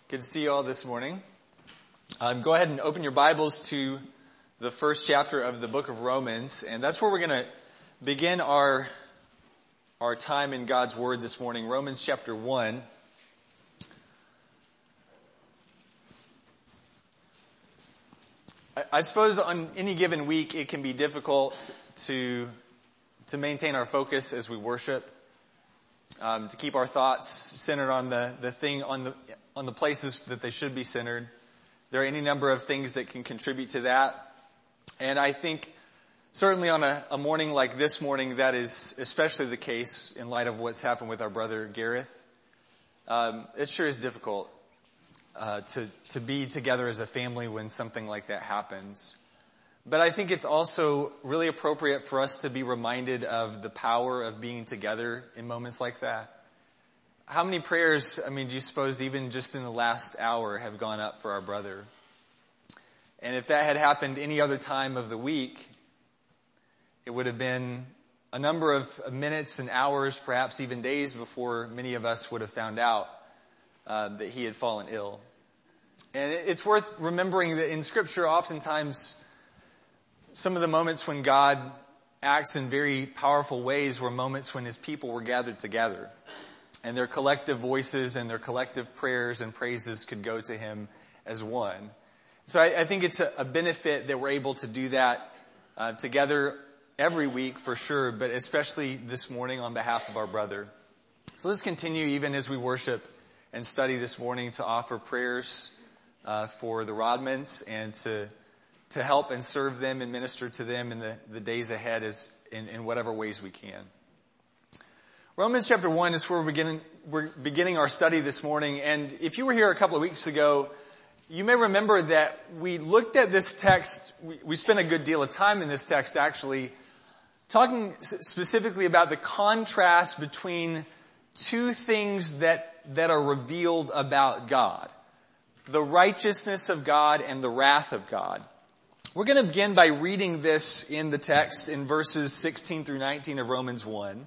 Good to see you all this morning. Go ahead and open your Bibles to the first chapter of the book of Romans, and that's where we're going to begin our time in God's Word this morning. Romans chapter 1. I suppose on any given week it can be difficult to maintain our focus as we worship, to keep our thoughts centered on the thing, on the places that they should be centered. There are any number of things that can contribute to that. And I think certainly on a morning like this morning, that is especially the case in light of what's happened with our brother Gareth. It sure is difficult to be together as a family when something like that happens. But I think it's also really appropriate for us to be reminded of the power of being together in moments like that. How many prayers, do you suppose even just in the last hour have gone up for our brother? And if that had happened any other time of the week, it would have been a number of minutes and hours, perhaps even days before many of us would have found out that he had fallen ill. And it's worth remembering that in Scripture, oftentimes, some of the moments when God acts in very powerful ways were moments when His people were gathered together. And their collective voices and their collective prayers and praises could go to Him as one. So I think it's a benefit that we're able to do that together every week for sure, but especially this morning on behalf of our brother. So let's continue even as we worship and study this morning to offer prayers for the Rodmans and to help and serve them and minister to them in the days ahead in whatever ways we can. Romans chapter 1 is where we're beginning our study this morning. And if you were here a couple of weeks ago, you may remember that we looked at this text. We spent a good deal of time in this text actually talking specifically about the contrast between two things that are revealed about God. The righteousness of God and the wrath of God. We're going to begin by reading this in the text in verses 16 through 19 of Romans 1.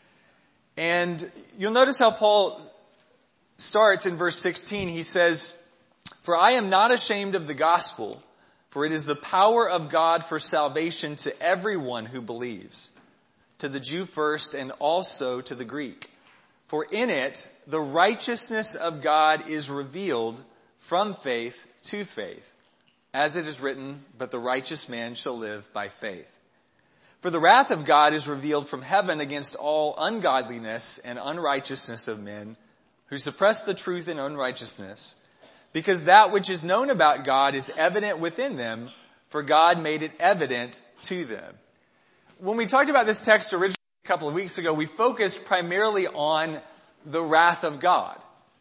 And you'll notice how Paul starts in verse 16. He says, "For I am not ashamed of the gospel, for it is the power of God for salvation to everyone who believes, to the Jew first and also to the Greek. For in it the righteousness of God is revealed from faith to faith. As it is written, but the righteous man shall live by faith. For the wrath of God is revealed from heaven against all ungodliness and unrighteousness of men who suppress the truth in unrighteousness, because that which is known about God is evident within them, for God made it evident to them." When we talked about this text originally a couple of weeks ago, we focused primarily on the wrath of God.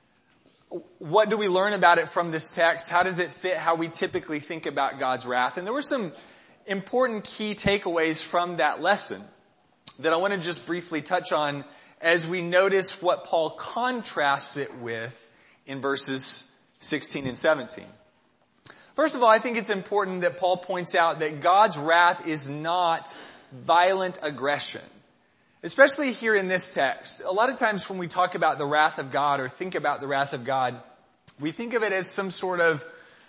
What do we learn about it from this text? How does it fit how we typically think about God's wrath? And there were some important key takeaways from that lesson that I want to just briefly touch on as we notice what Paul contrasts it with in verses 16 and 17. First of all, I think it's important that Paul points out that God's wrath is not violent aggression. Especially here in this text. A lot of times when we talk about the wrath of God or think about the wrath of God, we think of it as some sort of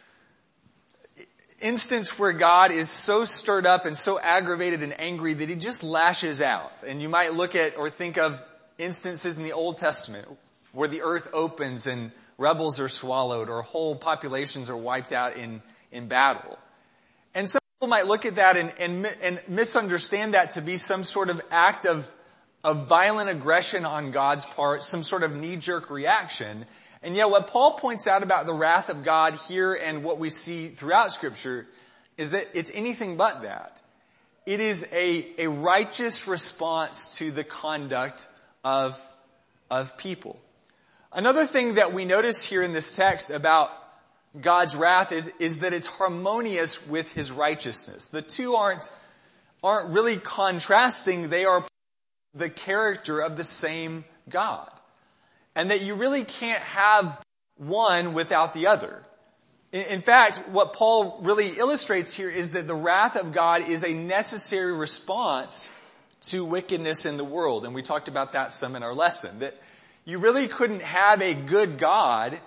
instance where God is so stirred up and so aggravated and angry that He just lashes out. And you might look at or think of instances in the Old Testament where the earth opens and rebels are swallowed or whole populations are wiped out in battle. And some people might look at that and misunderstand that to be some sort of act of violent aggression on God's part, some sort of knee-jerk reaction. And yet what Paul points out about the wrath of God here and what we see throughout Scripture is that it's anything but that. It is a righteous response to the conduct of people. Another thing that we notice here in this text about God's wrath is that it's harmonious with His righteousness. The two aren't really contrasting. They are the character of the same God. And that you really can't have one without the other. In fact, what Paul really illustrates here is that the wrath of God is a necessary response to wickedness in the world. And we talked about that some in our lesson. That you really couldn't have a good God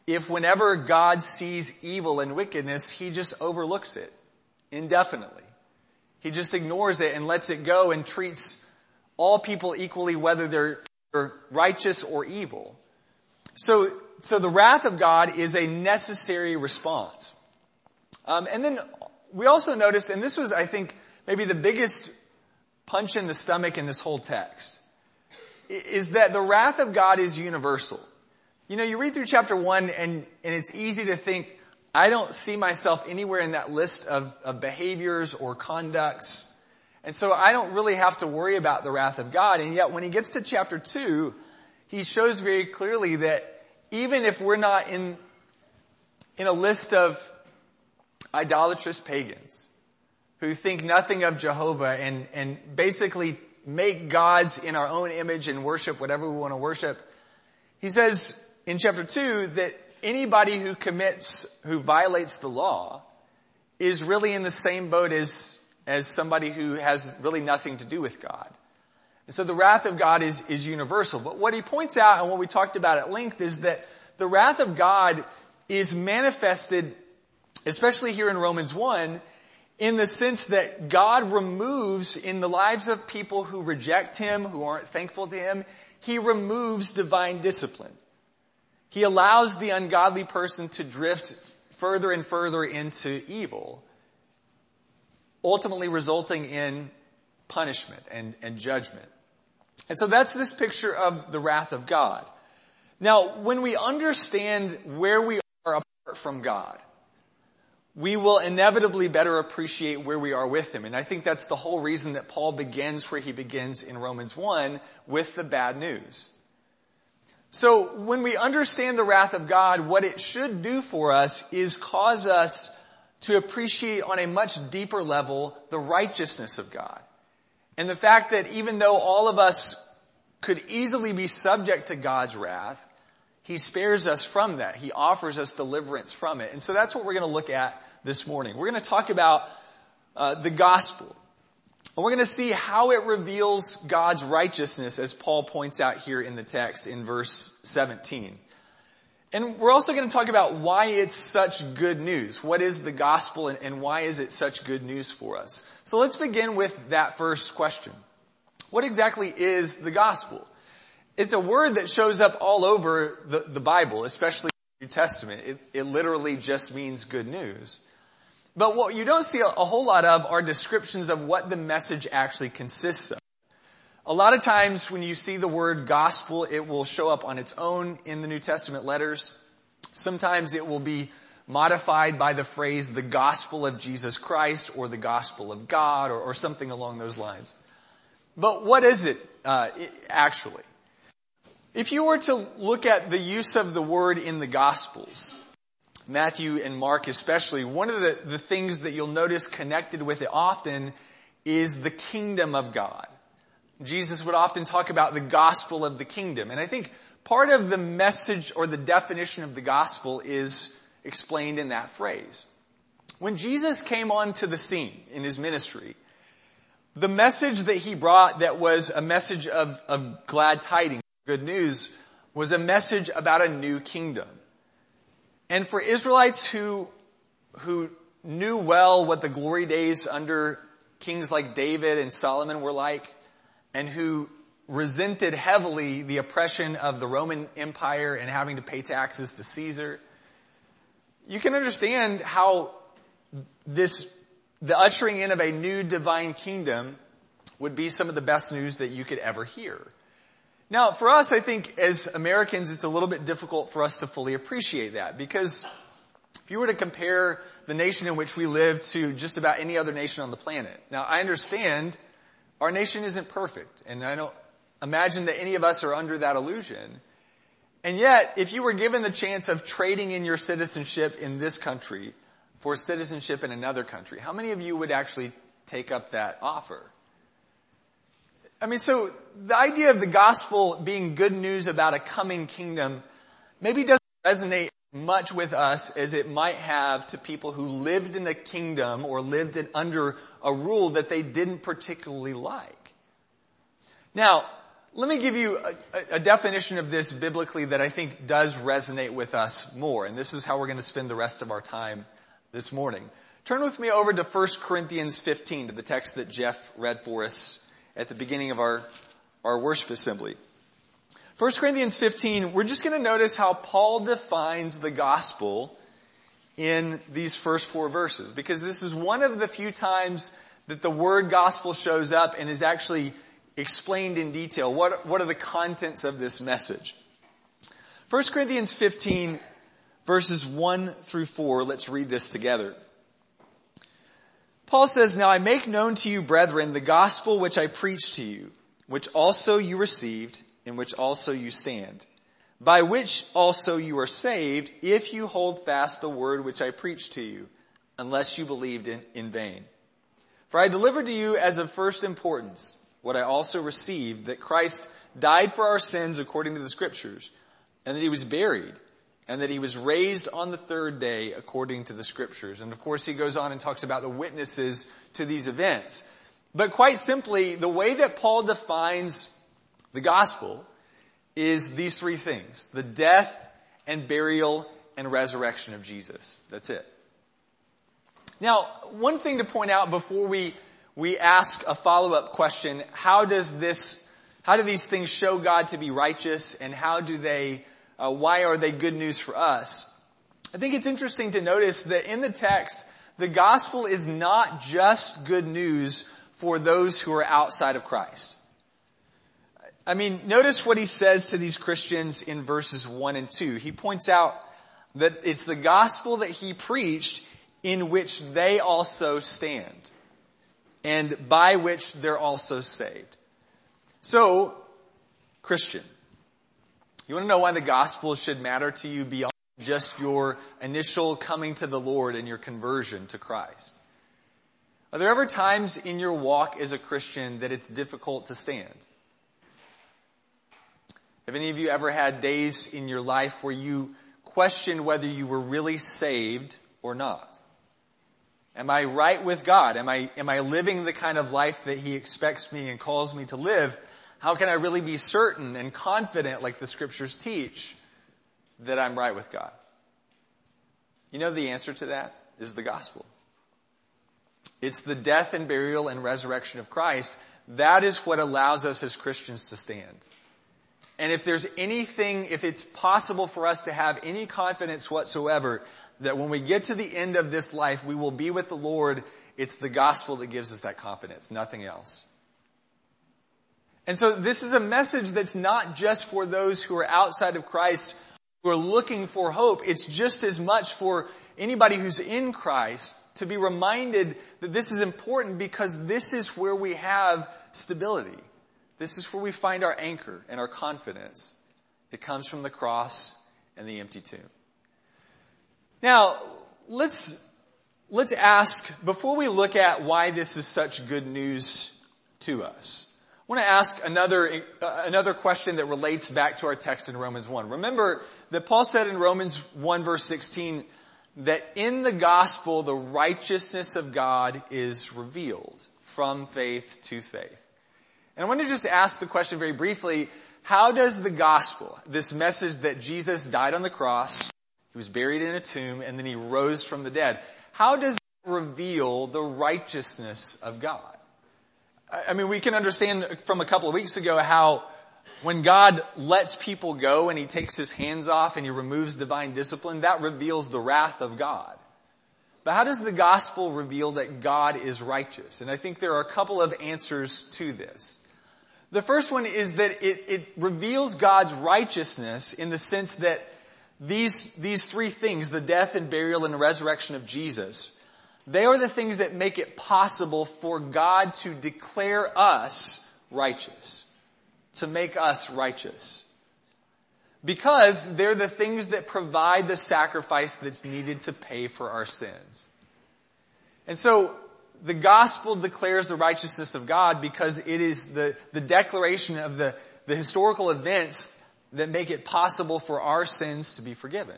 if whenever God sees evil and wickedness, he just overlooks it indefinitely. He just ignores it and lets it go and treats all people equally, whether they're righteous or evil. So the wrath of God is a necessary response. And then we also noticed, and this was, I think, maybe the biggest punch in the stomach in this whole text, is that the wrath of God is universal. You know, you read through chapter 1 and it's easy to think, I don't see myself anywhere in that list of behaviors or conducts. And so I don't really have to worry about the wrath of God. And yet when he gets to chapter 2, he shows very clearly that even if we're not in a list of idolatrous pagans who think nothing of Jehovah and basically make gods in our own image and worship whatever we want to worship, he says in chapter 2 that anybody who violates the law is really in the same boat as somebody who has really nothing to do with God. And so the wrath of God is universal. But what he points out, and what we talked about at length, is that the wrath of God is manifested, especially here in Romans 1, in the sense that God removes in the lives of people who reject him, who aren't thankful to him, he removes divine discipline. He allows the ungodly person to drift further and further into evil, ultimately resulting in punishment and judgment. And so that's this picture of the wrath of God. Now, when we understand where we are apart from God, we will inevitably better appreciate where we are with him. And I think that's the whole reason that Paul begins where he begins in Romans 1 with the bad news. So when we understand the wrath of God, what it should do for us is cause us to appreciate on a much deeper level the righteousness of God. And the fact that even though all of us could easily be subject to God's wrath, he spares us from that. He offers us deliverance from it. And so that's what we're going to look at this morning. We're going to talk about the gospel. And we're going to see how it reveals God's righteousness, as Paul points out here in the text in verse 17. And we're also going to talk about why it's such good news. What is the gospel and why is it such good news for us? So let's begin with that first question. What exactly is the gospel? It's a word that shows up all over the Bible, especially in the New Testament. It literally just means good news. But what you don't see a whole lot of are descriptions of what the message actually consists of. A lot of times when you see the word gospel, it will show up on its own in the New Testament letters. Sometimes it will be modified by the phrase the gospel of Jesus Christ or the gospel of God or something along those lines. But what is it actually? If you were to look at the use of the word in the Gospels, Matthew and Mark especially, one of the things that you'll notice connected with it often is the kingdom of God. Jesus would often talk about the gospel of the kingdom. And I think part of the message or the definition of the gospel is explained in that phrase. When Jesus came onto the scene in his ministry, the message that he brought that was a message of glad tidings, good news, was a message about a new kingdom. And for Israelites who knew well what the glory days under kings like David and Solomon were like, and who resented heavily the oppression of the Roman Empire and having to pay taxes to Caesar, you can understand how the ushering in of a new divine kingdom would be some of the best news that you could ever hear. Now, for us, I think as Americans, it's a little bit difficult for us to fully appreciate that, because if you were to compare the nation in which we live to just about any other nation on the planet. Now, I understand our nation isn't perfect, and I don't imagine that any of us are under that illusion. And yet, if you were given the chance of trading in your citizenship in this country for citizenship in another country, how many of you would actually take up that offer? I mean, so the idea of the gospel being good news about a coming kingdom maybe doesn't resonate much with us as it might have to people who lived in a kingdom or lived under a rule that they didn't particularly like. Now, Let me give you a definition of this biblically that I think does resonate with us more. And this is how we're going to spend the rest of our time this morning. Turn with me over to 1 Corinthians 15, to the text that Jeff read for us at the beginning of our worship assembly. 1 Corinthians 15, we're just going to notice how Paul defines the gospel in these first 4 verses. Because this is one of the few times that the word gospel shows up and is actually explained in detail. What are the contents of this message? 1 Corinthians 15, verses 1 through 4. Let's read this together. Paul says, "Now I make known to you, brethren, the gospel which I preached to you, which also you received, in which also you stand, by which also you are saved, if you hold fast the word which I preached to you, unless you believed in vain. For I delivered to you as of first importance what I also received, that Christ died for our sins according to the Scriptures, and that he was buried, and that he was raised on the 3rd day according to the Scriptures." And of course he goes on and talks about the witnesses to these events. But quite simply, the way that Paul defines the gospel is these 3 things: the death and burial and resurrection of Jesus. That's it. Now, one thing to point out before we ask a follow-up question: how do these things show God to be righteous, and why are they good news for us? I think it's interesting to notice that in the text, the gospel is not just good news for those who are outside of Christ. I mean, notice what he says to these Christians in verses 1 and 2. He points out that it's the gospel that he preached in which they also stand, and by which they're also saved. So, Christian, you want to know why the gospel should matter to you beyond just your initial coming to the Lord and your conversion to Christ? Are there ever times in your walk as a Christian that it's difficult to stand? Have any of you ever had days in your life where you questioned whether you were really saved or not? Am I right with God? Am I living the kind of life that he expects me and calls me to live? How can I really be certain and confident, like the Scriptures teach, that I'm right with God? You know, the answer to that is the gospel. It's the death and burial and resurrection of Christ. That is what allows us as Christians to stand. And if it's possible for us to have any confidence whatsoever that when we get to the end of this life, we will be with the Lord, it's the gospel that gives us that confidence, nothing else. And so this is a message that's not just for those who are outside of Christ, who are looking for hope. It's just as much for anybody who's in Christ to be reminded that this is important, because this is where we have stability. This is where we find our anchor and our confidence. It comes from the cross and the empty tomb. Now, let's ask, before we look at why this is such good news to us, I want to ask another question that relates back to our text in Romans 1. Remember that Paul said in Romans 1 verse 16 that in the gospel the righteousness of God is revealed from faith to faith. And I want to just ask the question very briefly: how does the gospel, this message that Jesus died on the cross, he was buried in a tomb, and then he rose from the dead, how does it reveal the righteousness of God? I mean, we can understand from a couple of weeks ago how when God lets people go and he takes his hands off and he removes divine discipline, that reveals the wrath of God. But how does the gospel reveal that God is righteous? And I think there are a couple of answers to this. The first one is that it reveals God's righteousness in the sense that these 3 things, the death and burial and the resurrection of Jesus, they are the things that make it possible for God to declare us righteous, to make us righteous. Because they're the things that provide the sacrifice that's needed to pay for our sins. And so the gospel declares the righteousness of God because it is the declaration of the historical events that make it possible for our sins to be forgiven.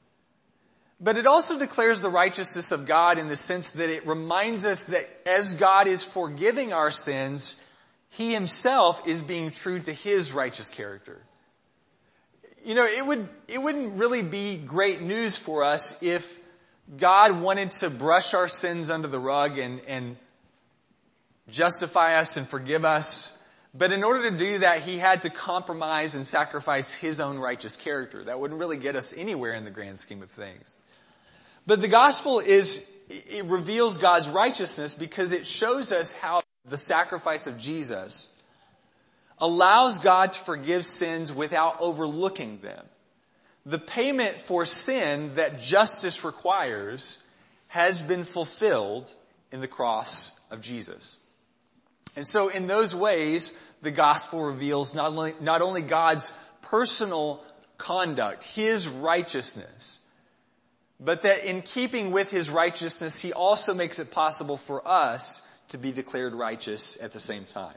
But it also declares the righteousness of God in the sense that it reminds us that as God is forgiving our sins, he himself is being true to his righteous character. You know, it wouldn't really be great news for us if God wanted to brush our sins under the rug and justify us and forgive us. But in order to do that, he had to compromise and sacrifice his own righteous character. That wouldn't really get us anywhere in the grand scheme of things. But the gospel it reveals God's righteousness because it shows us how the sacrifice of Jesus allows God to forgive sins without overlooking them. The payment for sin that justice requires has been fulfilled in the cross of Jesus. And so in those ways, the gospel reveals not only God's personal conduct, his righteousness, but that in keeping with his righteousness, he also makes it possible for us to be declared righteous at the same time.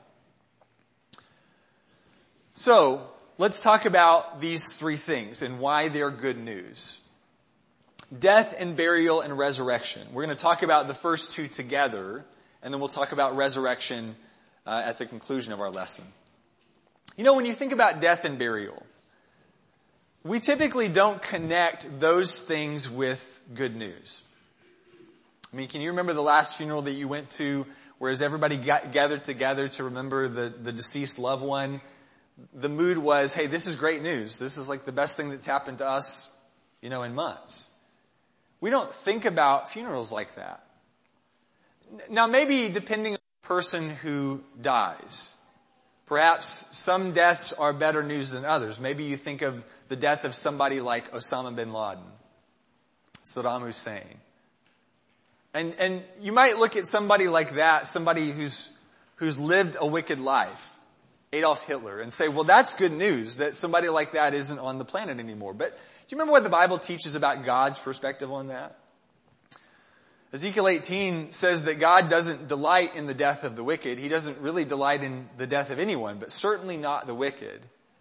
So, let's talk about these three things and why they're good news. Death and burial and resurrection. We're going to talk about the first two together, and then we'll talk about resurrection at the conclusion of our lesson. You know, when you think about death and burial, we typically don't connect those things with good news. I mean, can you remember the last funeral that you went to, whereas everybody gathered together to remember the deceased loved one? The mood was, hey, this is great news. This is like the best thing that's happened to us, in months. We don't think about funerals like that. Now, maybe depending on the person who dies, perhaps some deaths are better news than others. Maybe you think of the death of somebody like Osama bin Laden, Saddam Hussein. And you might look at somebody like that, somebody who's lived a wicked life, Adolf Hitler, and say, well, that's good news that somebody like that isn't on the planet anymore. But do you remember what the Bible teaches about God's perspective on that? Ezekiel 18 says that God doesn't delight in the death of the wicked. He doesn't really delight in the death of anyone, but certainly not the wicked.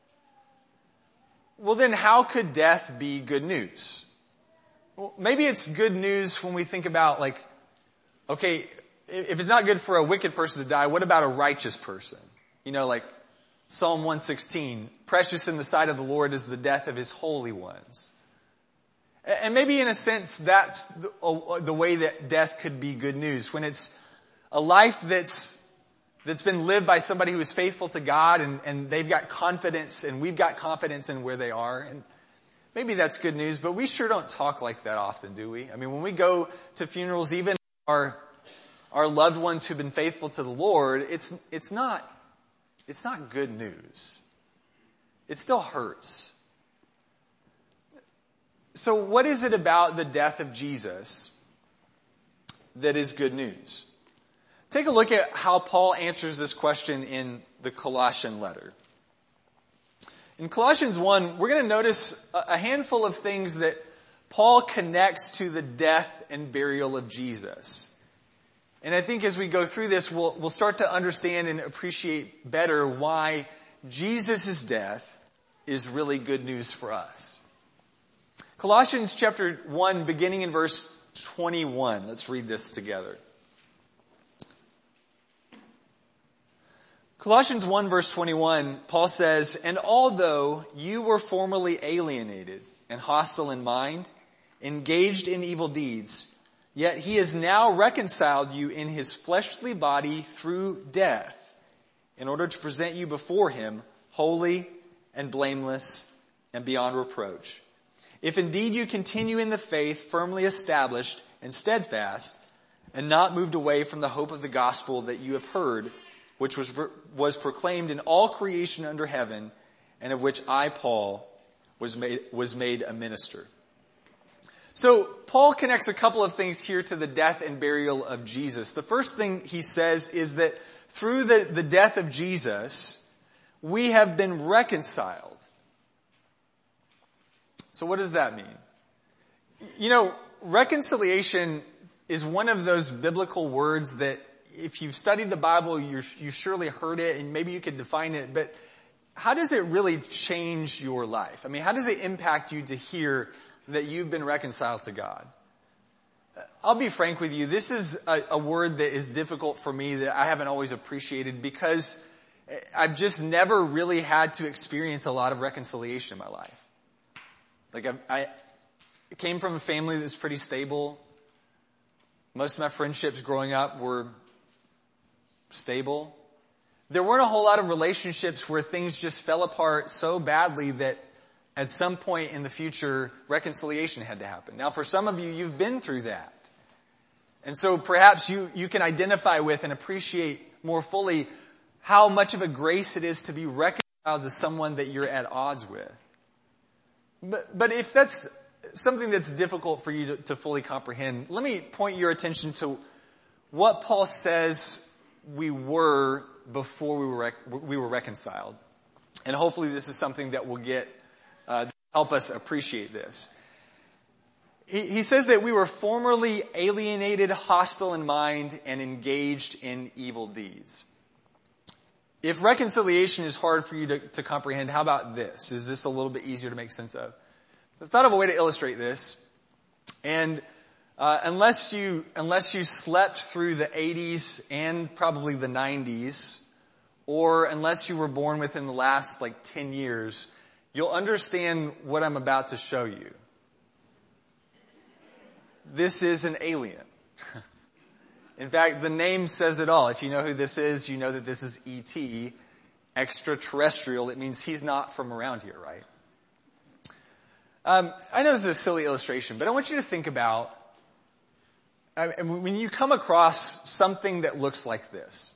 Well, then how could death be good news? Well, maybe it's good news when we think about okay, if it's not good for a wicked person to die, what about a righteous person? Like Psalm 116, precious in the sight of the Lord is the death of his holy ones. And maybe in a sense that's the way that death could be good news. When it's a life that's been lived by somebody who is faithful to God and they've got confidence and we've got confidence in where they are. And maybe that's good news, but we sure don't talk like that often, do we? I mean, when we go to funerals, even our loved ones who've been faithful to the Lord, it's not good news. It still hurts. So what is it about the death of Jesus that is good news? Take a look at how Paul answers this question in the Colossian letter. In Colossians 1, we're going to notice a handful of things that Paul connects to the death and burial of Jesus. And I think as we go through this, we'll start to understand and appreciate better why Jesus' death is really good news for us. Colossians chapter 1, beginning in verse 21. Let's read this together. Colossians 1 verse 21, Paul says, "And although you were formerly alienated and hostile in mind, engaged in evil deeds, yet he has now reconciled you in his fleshly body through death, in order to present you before him holy and blameless and beyond reproach. If indeed you continue in the faith, firmly established and steadfast, and not moved away from the hope of the gospel that you have heard, which was proclaimed in all creation under heaven, and of which I, Paul, was made a minister." So Paul connects a couple of things here to the death and burial of Jesus. The first thing he says is that through the death of Jesus, we have been reconciled. So what does that mean? Reconciliation is one of those biblical words that if you've studied the Bible, you've surely heard it, and maybe you could define it, but how does it really change your life? I mean, how does it impact you to hear that you've been reconciled to God? I'll be frank with you, this is a word that is difficult for me, that I haven't always appreciated, because I've just never really had to experience a lot of reconciliation in my life. Like I came from a family that's pretty stable. Most of my friendships growing up were stable. There weren't a whole lot of relationships where things just fell apart so badly that at some point in the future, reconciliation had to happen. Now, for some of you, you've been through that. And so perhaps you can identify with and appreciate more fully how much of a grace it is to be reconciled to someone that you're at odds with. But if that's something that's difficult for you to fully comprehend, let me point your attention to what Paul says we were before we were reconciled. And hopefully this is something that will help us appreciate this. He says that we were formerly alienated, hostile in mind, and engaged in evil deeds. If reconciliation is hard for you to comprehend, how about this? Is this a little bit easier to make sense of? I thought of a way to illustrate this. And unless you slept through the 80s and probably the 90s, or unless you were born within the last 10 years, you'll understand what I'm about to show you. This is an alien. In fact, the name says it all. If you know who this is, you know that this is E.T., extraterrestrial. It means he's not from around here, right? I know this is a silly illustration, but I want you to think about when you come across something that looks like this.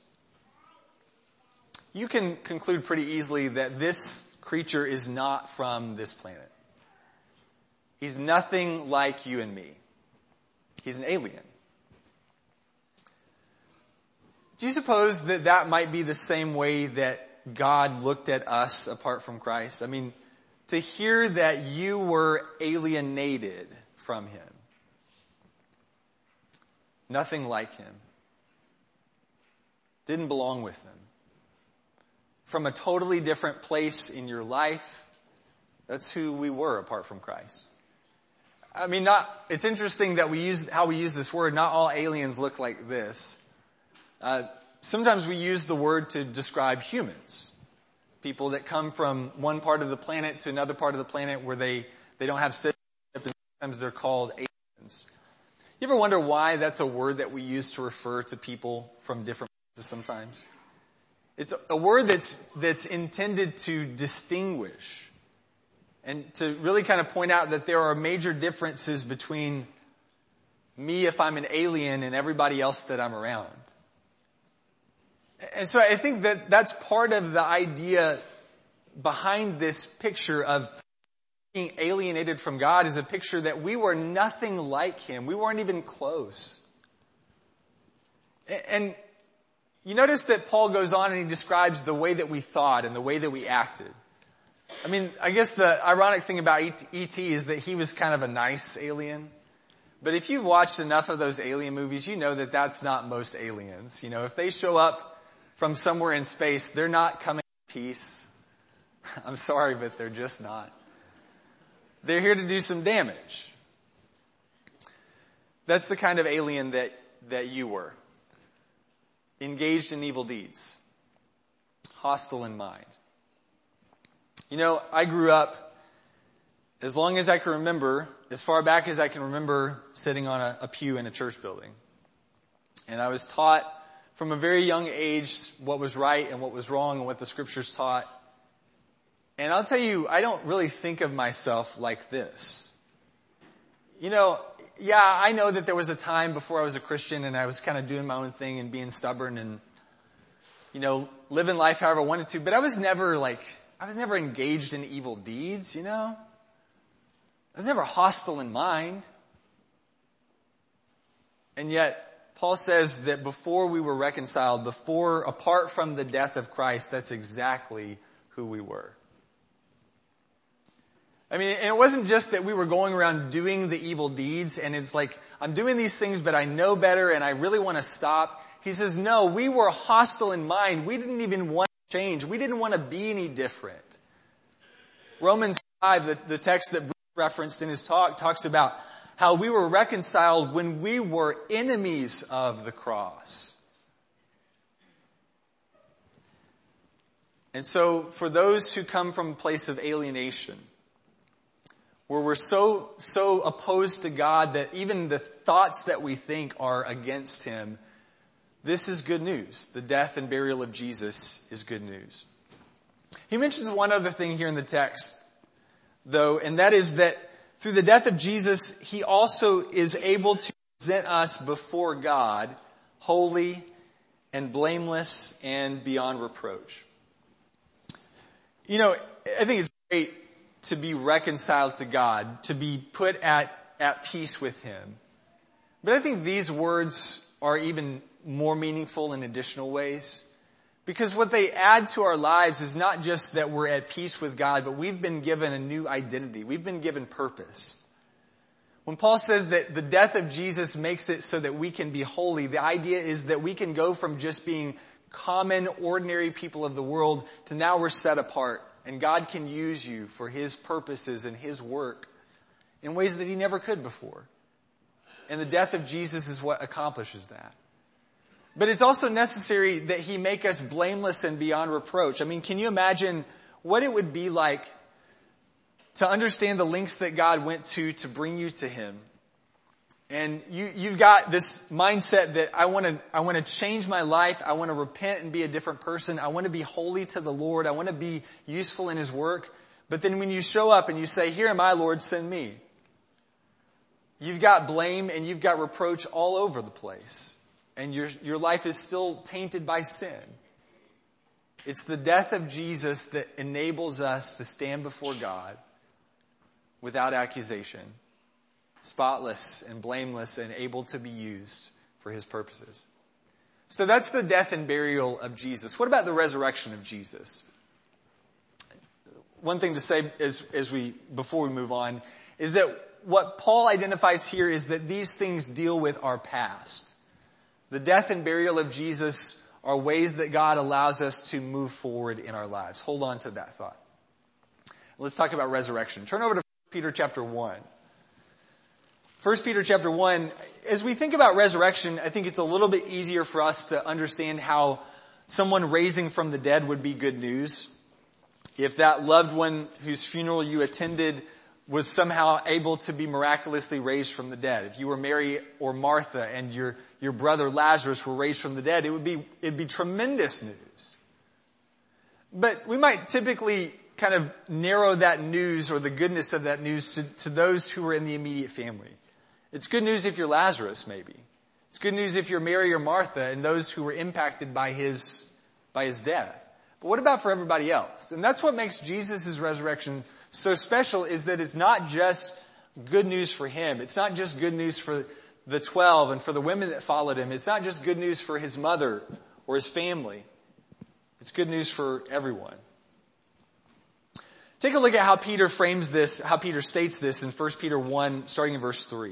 You can conclude pretty easily that this creature is not from this planet. He's nothing like you and me. He's an alien. Do you suppose that might be the same way that God looked at us apart from Christ? I mean, to hear that you were alienated from Him. Nothing like Him. Didn't belong with Him. From a totally different place in your life. That's who we were apart from Christ. I mean, it's interesting that how we use this word. Not all aliens look like this. Sometimes we use the word to describe humans. People that come from one part of the planet to another part of the planet where they don't have citizenship, and sometimes they're called aliens. You ever wonder why that's a word that we use to refer to people from different places sometimes? It's a word that's intended to distinguish and to really kind of point out that there are major differences between me if I'm an alien and everybody else that I'm around. And so I think that's part of the idea behind this picture of being alienated from God, is a picture that we were nothing like Him. We weren't even close. And you notice that Paul goes on and he describes the way that we thought and the way that we acted. I mean, I guess the ironic thing about E.T. is that he was kind of a nice alien. But if you've watched enough of those alien movies, you know that that's not most aliens. You know, if they show up from somewhere in space, they're not coming in peace. I'm sorry, but they're just not. They're here to do some damage. That's the kind of alien that you were. Engaged in evil deeds. Hostile in mind. You know, I grew up, as long as I can remember, as far back as I can remember, sitting on a pew in a church building. And I was taught from a very young age what was right and what was wrong and what the scriptures taught. And I'll tell you, I don't really think of myself like this. You know, yeah, I know that there was a time before I was a Christian and I was kind of doing my own thing and being stubborn and, you know, living life however I wanted to, but I was never engaged in evil deeds, you know? I was never hostile in mind. And yet, Paul says that before we were reconciled, apart from the death of Christ, that's exactly who we were. I mean, and it wasn't just that we were going around doing the evil deeds and it's like, I'm doing these things, but I know better and I really want to stop. He says, no, we were hostile in mind. We didn't even want to change. We didn't want to be any different. Romans 5, the text that Bruce referenced in his talk, talks about how we were reconciled when we were enemies of the cross. And so for those who come from a place of alienation, where we're so opposed to God that even the thoughts that we think are against him, this is good news. The death and burial of Jesus is good news. He mentions one other thing here in the text, though, and that is that through the death of Jesus, he also is able to present us before God holy and blameless and beyond reproach. You know, I think it's great to be reconciled to God, to be put at peace with him. But I think these words are even more meaningful in additional ways. Because what they add to our lives is not just that we're at peace with God, but we've been given a new identity. We've been given purpose. When Paul says that the death of Jesus makes it so that we can be holy, the idea is that we can go from just being common, ordinary people of the world to now we're set apart. And God can use you for his purposes and his work in ways that he never could before. And the death of Jesus is what accomplishes that. But it's also necessary that he make us blameless and beyond reproach. I mean, can you imagine what it would be like to understand the lengths that God went to bring you to him? And you've got this mindset that I want to change my life. I want to repent and be a different person. I want to be holy to the Lord. I want to be useful in his work. But then when you show up and you say, "Here am I, Lord, send me," you've got blame and you've got reproach all over the place. And your life is still tainted by sin. It's the death of Jesus that enables us to stand before God without accusation, spotless and blameless and able to be used for his purposes. So that's the death and burial of Jesus. What about the resurrection of Jesus? One thing to say before we move on is that what Paul identifies here is that these things deal with our past. The death and burial of Jesus are ways that God allows us to move forward in our lives. Hold on to that thought. Let's talk about resurrection. Turn over to 1 Peter chapter 1. 1 Peter chapter 1, as we think about resurrection, I think it's a little bit easier for us to understand how someone raising from the dead would be good news. If that loved one whose funeral you attended was somehow able to be miraculously raised from the dead. If you were Mary or Martha and your brother Lazarus were raised from the dead, it'd be tremendous news. But we might typically kind of narrow that news or the goodness of that news to those who are in the immediate family. It's good news if you're Lazarus, maybe. It's good news if you're Mary or Martha and those who were impacted by his death. But what about for everybody else? And that's what makes Jesus' resurrection so special, is that it's not just good news for him. It's not just good news for the 12 and for the women that followed him. It's not just good news for his mother or his family. It's good news for everyone. Take a look at how Peter frames this, how Peter states this in 1 Peter 1, starting in verse 3.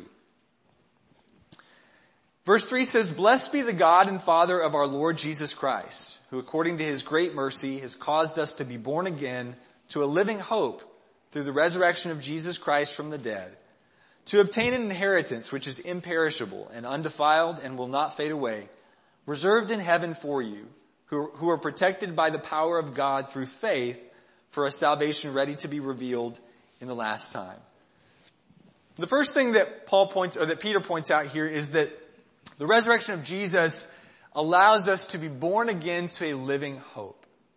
Verse 3 says, "Blessed be the God and Father of our Lord Jesus Christ, who according to his great mercy has caused us to be born again to a living hope through the resurrection of Jesus Christ from the dead, to obtain an inheritance which is imperishable and undefiled and will not fade away, reserved in heaven for you, who are protected by the power of God through faith for a salvation ready to be revealed in the last time." The first thing that Peter points out here is that the resurrection of Jesus allows us to be born again to a living hope.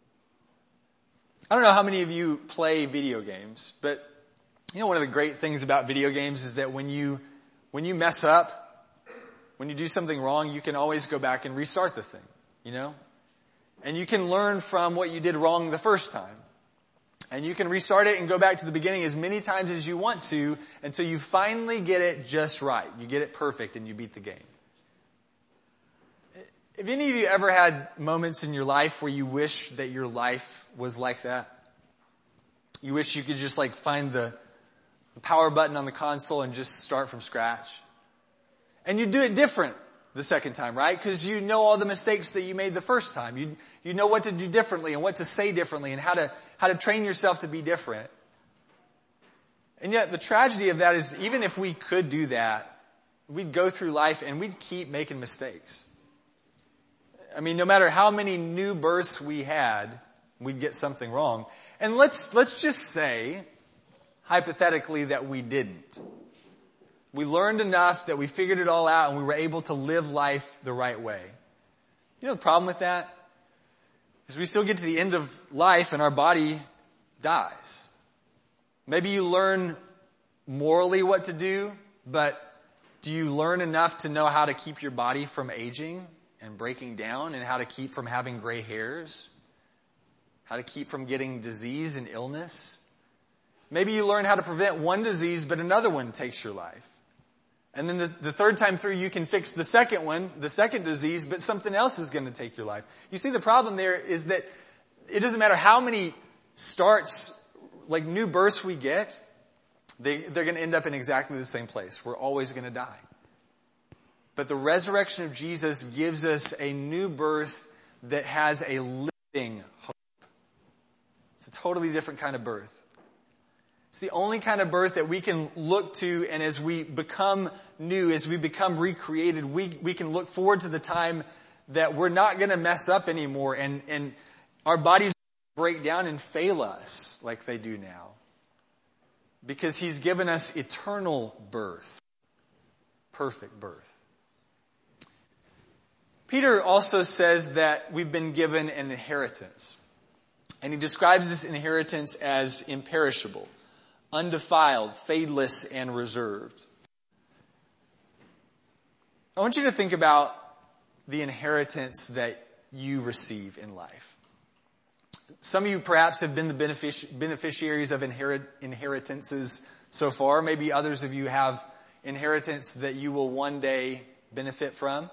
I don't know how many of you play video games, but you know, one of the great things about video games is that when you mess up, when you do something wrong, you can always go back and restart the thing, you know? And you can learn from what you did wrong the first time. And you can restart it and go back to the beginning as many times as you want to until you finally get it just right. You get it perfect and you beat the game. Have any of you ever had moments in your life where you wish that your life was like that? You wish you could just find the power button on the console and just start from scratch? And you do it different the second time, right? Because you know all the mistakes that you made the first time. You know what to do differently and what to say differently and how to train yourself to be different. And yet the tragedy of that is, even if we could do that, we'd go through life and we'd keep making mistakes. I mean, no matter how many new births we had, we'd get something wrong. And let's just say, hypothetically, that we didn't. We learned enough that we figured it all out and we were able to live life the right way. You know the problem with that? Is we still get to the end of life and our body dies. Maybe you learn morally what to do, but do you learn enough to know how to keep your body from aging and breaking down, and how to keep from having gray hairs? How to keep from getting disease and illness? Maybe you learn how to prevent one disease, but another one takes your life. And then the third time through, you can fix the second disease, but something else is going to take your life. You see, the problem there is that it doesn't matter how many starts, like new births we get, they're going to end up in exactly the same place. We're always going to die. But the resurrection of Jesus gives us a new birth that has a living hope. It's a totally different kind of birth. It's the only kind of birth that we can look to, and as we become new, as we become recreated, we can look forward to the time that we're not going to mess up anymore, and our bodies break down and fail us like they do now. Because He's given us eternal birth. Perfect birth. Peter also says that we've been given an inheritance. And he describes this inheritance as imperishable, undefiled, fadeless, and reserved. I want you to think about the inheritance that you receive in life. Some of you perhaps have been the beneficiaries of inheritances so far. Maybe others of you have inheritance that you will one day benefit from.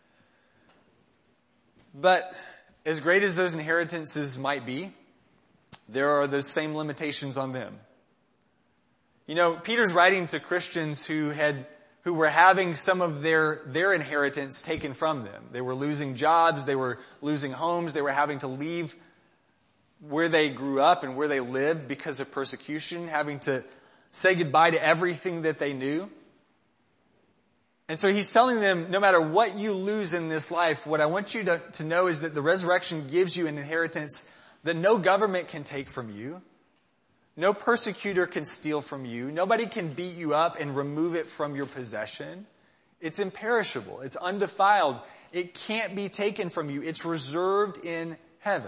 But as great as those inheritances might be, there are those same limitations on them. You know, Peter's writing to Christians who were having some of their inheritance taken from them. They were losing jobs, they were losing homes, they were having to leave where they grew up and where they lived because of persecution, having to say goodbye to everything that they knew. And so he's telling them, no matter what you lose in this life, what I want you to know is that the resurrection gives you an inheritance that no government can take from you. No persecutor can steal from you. Nobody can beat you up and remove it from your possession. It's imperishable. It's undefiled. It can't be taken from you. It's reserved in heaven.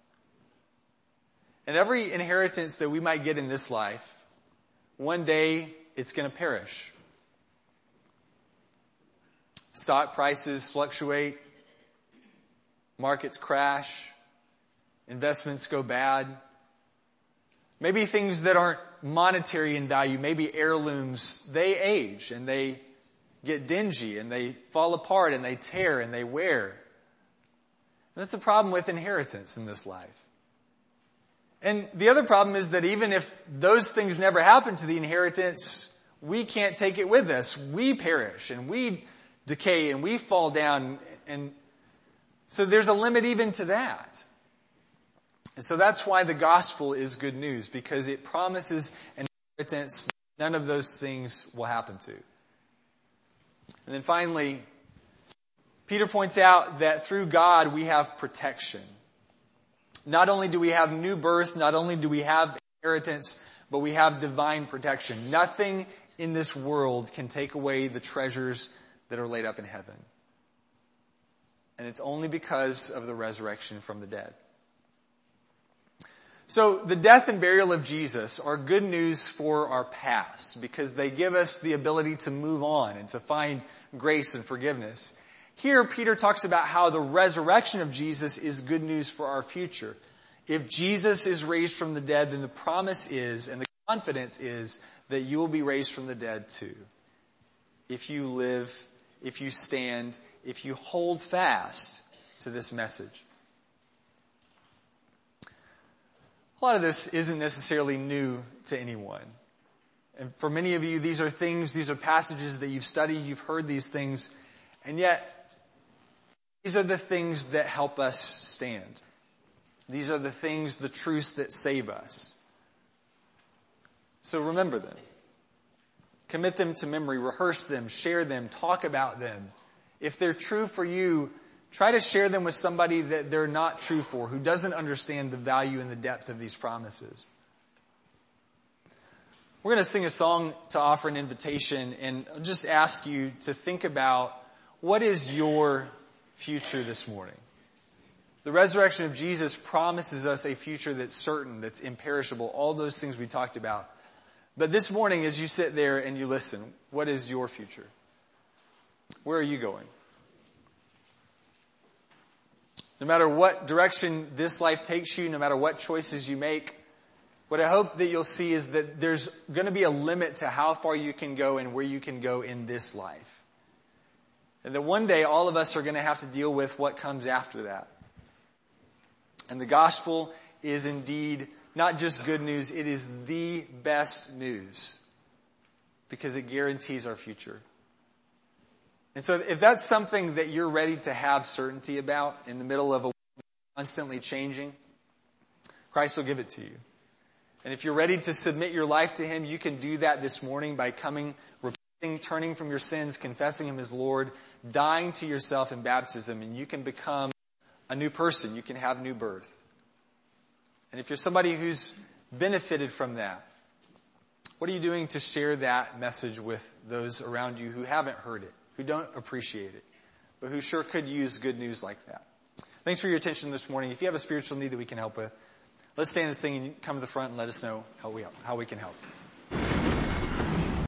And every inheritance that we might get in this life, one day it's going to perish. Stock prices fluctuate. Markets crash. Investments go bad. Maybe things that aren't monetary in value, maybe heirlooms, they age and they get dingy and they fall apart and they tear and they wear. And that's the problem with inheritance in this life. And the other problem is that even if those things never happen to the inheritance, we can't take it with us. We perish and we decay and we fall down. And so there's a limit even to that. And so that's why the gospel is good news, because it promises an inheritance none of those things will happen to. And then finally, Peter points out that through God we have protection. Not only do we have new birth, not only do we have inheritance, but we have divine protection. Nothing in this world can take away the treasures that are laid up in heaven. And it's only because of the resurrection from the dead. So the death and burial of Jesus are good news for our past because they give us the ability to move on and to find grace and forgiveness. Here, Peter talks about how the resurrection of Jesus is good news for our future. If Jesus is raised from the dead, then the promise is, and the confidence is, that you will be raised from the dead too. If you live, if you stand, if you hold fast to this message. A lot of this isn't necessarily new to anyone. And for many of you, these are passages that you've studied, you've heard these things, and yet these are the things that help us stand. These are the things, the truths that save us. So remember them. Commit them to memory, rehearse them, share them, talk about them. If they're true for you, Try to share them with somebody that they're not true for, who doesn't understand the value and the depth of these promises. We're going to sing a song to offer an invitation, and I'll just ask you to think about, what is your future this morning? The resurrection of Jesus promises us a future that's certain, that's imperishable, all those things we talked about. But this morning, as you sit there and you listen, what is your future? Where are you going? No matter what direction this life takes you, no matter what choices you make, what I hope that you'll see is that there's going to be a limit to how far you can go and where you can go in this life. And that one day all of us are going to have to deal with what comes after that. And the gospel is indeed not just good news, it is the best news, because it guarantees our future. And so if that's something that you're ready to have certainty about in the middle of a world constantly changing, Christ will give it to you. And if you're ready to submit your life to Him, you can do that this morning by coming, repenting, turning from your sins, confessing Him as Lord, dying to yourself in baptism, and you can become a new person. You can have new birth. And if you're somebody who's benefited from that, what are you doing to share that message with those around you who haven't heard it, who don't appreciate it, but who sure could use good news like that? Thanks for your attention this morning. If you have a spiritual need that we can help with, let's stand and sing, and come to the front and let us know how we can help.